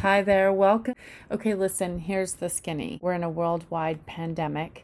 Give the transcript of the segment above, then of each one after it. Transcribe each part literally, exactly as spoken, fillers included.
Hi there, welcome. Okay, listen, here's the skinny. We're in a worldwide pandemic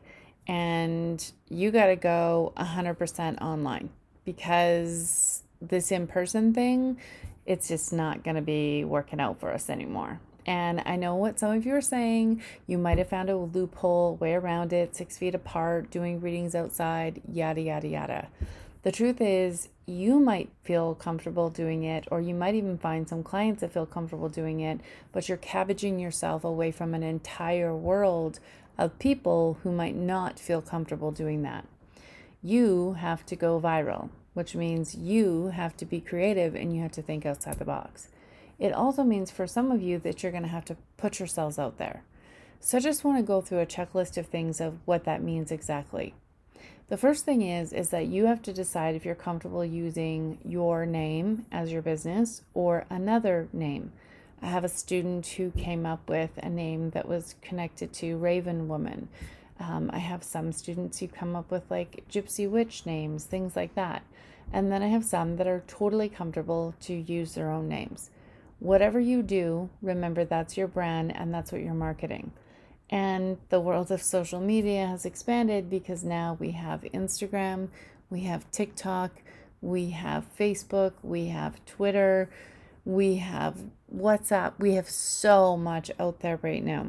and you got to go one hundred percent online because this in-person thing, it's just not going to be working out for us anymore. And I know what some of you are saying. You might have found a loophole, way around it, six feet apart, doing readings outside, yada, yada, yada. The truth is, you might feel comfortable doing it, or you might even find some clients that feel comfortable doing it, but you're cabbaging yourself away from an entire world of people who might not feel comfortable doing that. You have to go viral, which means you have to be creative and you have to think outside the box. It also means for some of you that you're going to have to put yourselves out there. So I just want to go through a checklist of things of what that means exactly. The first thing is, is that you have to decide if you're comfortable using your name as your business or another name. I have a student who came up with a name that was connected to Raven Woman. Um, I have some students who come up with like Gypsy Witch names, things like that. And then I have some that are totally comfortable to use their own names. Whatever you do, remember that's your brand and that's what you're marketing. And the world of social media has expanded because now we have Instagram, we have TikTok, we have Facebook, we have Twitter, we have WhatsApp. We have so much out there right now.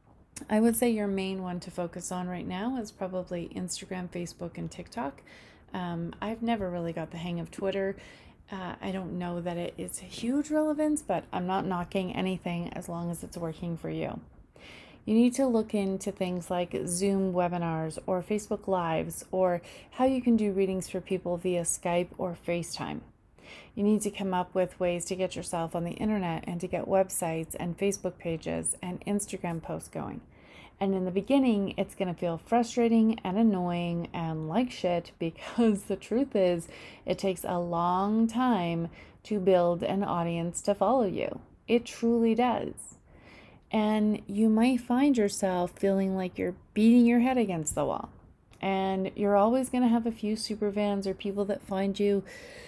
I would say your main one to focus on right now is probably Instagram, Facebook, and TikTok. Um, I've never really got the hang of Twitter. Uh, I don't know that it is a huge relevance, but I'm not knocking anything as long as it's working for you. You need to look into things like Zoom webinars or Facebook Lives or how you can do readings for people via Skype or FaceTime. You need to come up with ways to get yourself on the internet and to get websites and Facebook pages and Instagram posts going. And in the beginning, it's going to feel frustrating and annoying and like shit because the truth is it takes a long time to build an audience to follow you. It truly does. And you might find yourself feeling like you're beating your head against the wall. And you're always going to have a few super fans or people that find you.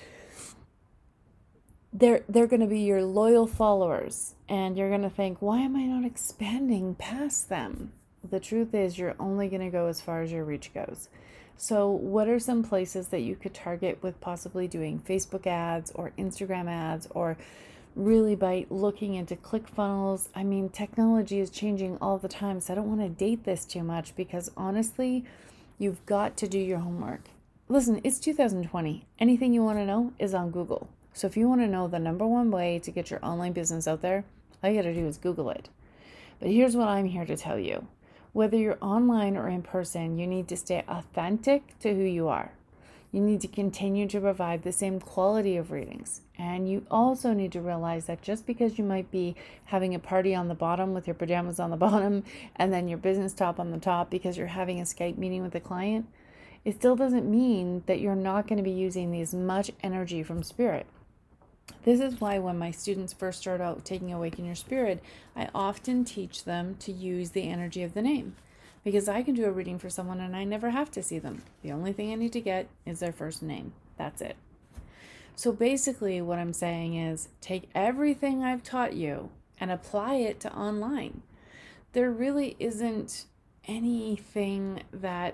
They're, they're going to be your loyal followers. And you're going to think, why am I not expanding past them? The truth is you're only going to go as far as your reach goes. So what are some places that you could target with possibly doing Facebook ads or Instagram ads or really by looking into ClickFunnels? I mean, technology is changing all the time, so I don't want to date this too much because honestly, you've got to do your homework. Listen, it's two thousand twenty. Anything you want to know is on Google. So if you want to know the number one way to get your online business out there, all you got to do is Google it. But here's what I'm here to tell you. Whether you're online or in person, you need to stay authentic to who you are. You need to continue to provide the same quality of readings. And you also need to realize that just because you might be having a party on the bottom with your pajamas on the bottom and then your business top on the top because you're having a Skype meeting with a client, it still doesn't mean that you're not going to be using as much energy from spirit. This is why when my students first start out taking Awaken Your Spirit, I often teach them to use the energy of the name. Because I can do a reading for someone and I never have to see them. The only thing I need to get is their first name. That's it. So basically what I'm saying is take everything I've taught you and apply it to online. There really isn't anything that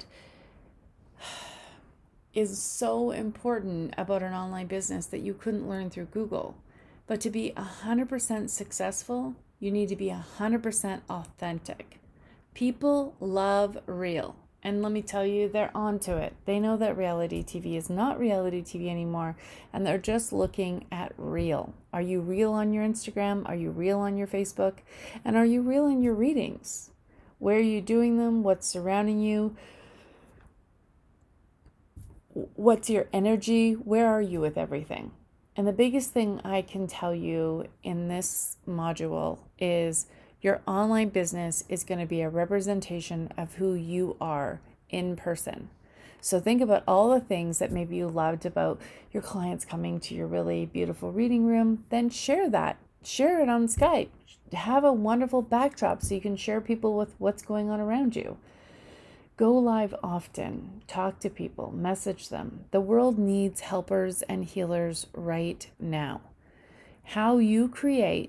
is so important about an online business that you couldn't learn through Google. But to be one hundred percent successful, you need to be one hundred percent authentic. People love real. And let me tell you, they're onto it. They know that reality T V is not reality T V anymore, and they're just looking at real. Are you real on your Instagram? Are you real on your Facebook? And are you real in your readings? Where are you doing them? What's surrounding you? What's your energy? Where are you with everything? And the biggest thing I can tell you in this module is your online business is going to be a representation of who you are in person. So think about all the things that maybe you loved about your clients coming to your really beautiful reading room. Then share that. Share it on Skype. Have a wonderful backdrop so you can share people with what's going on around you. Go live often. Talk to people. Message them. The world needs helpers and healers right now. How you create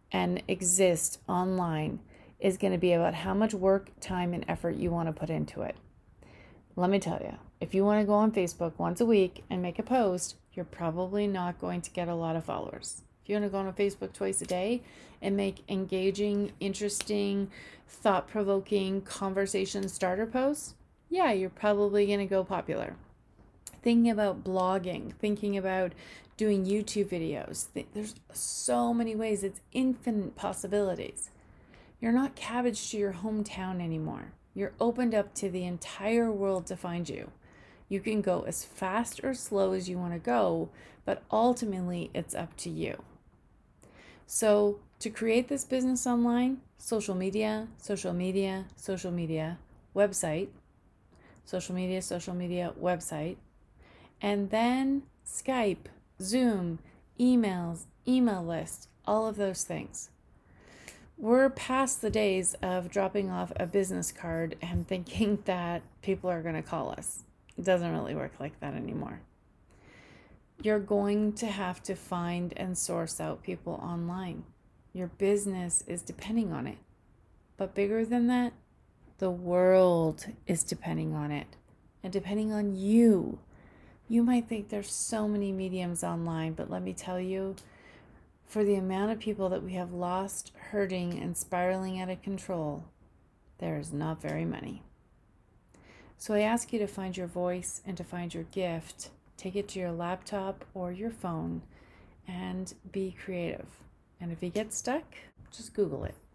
and exist online is going to be about how much work, time, and effort you want to put into it. Let me tell you, if you want to go on Facebook once a week and make a post, you're probably not going to get a lot of followers. If you want to go on Facebook twice a day and make engaging, interesting, thought-provoking conversation starter posts, yeah, you're probably going to go popular. Thinking about blogging, thinking about doing YouTube videos. There's so many ways. It's infinite possibilities. You're not cabbage to your hometown anymore. You're opened up to the entire world to find you. You can go as fast or slow as you want to go, but ultimately it's up to you. So to create this business online, social media, social media, social media, website, social media, social media, website, and then Skype, Zoom, emails, email list, all of those things. We're past the days of dropping off a business card and thinking that people are going to call us. It doesn't really work like that anymore. You're going to have to find and source out people online. Your business is depending on it. But bigger than that, the world is depending on it and depending on you. You might think there's so many mediums online, but let me tell you, for the amount of people that we have lost, hurting, and spiraling out of control, there is not very many. So I ask you to find your voice and to find your gift. Take it to your laptop or your phone and be creative. And if you get stuck, just Google it.